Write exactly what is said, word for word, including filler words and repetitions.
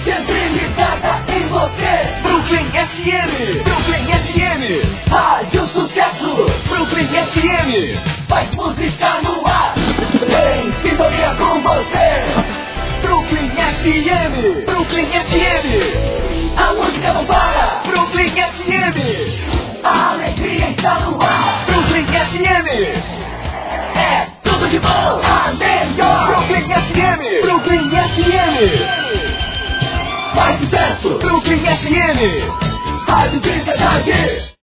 sempre ligada em você. Brooklyn F M, Brooklyn F M, Rádio Sucesso, Brooklyn F M, faz música no ar, em sintonia com você. Brooklyn F M, Brooklyn F M, A música não para, Brooklyn F M, a alegria está no ar. Brooklyn F M, É tudo de bom, a melhor. Brooklyn F M, Brooklyn F M, Mais sucesso, Brooklyn F M. Rádio de verdade.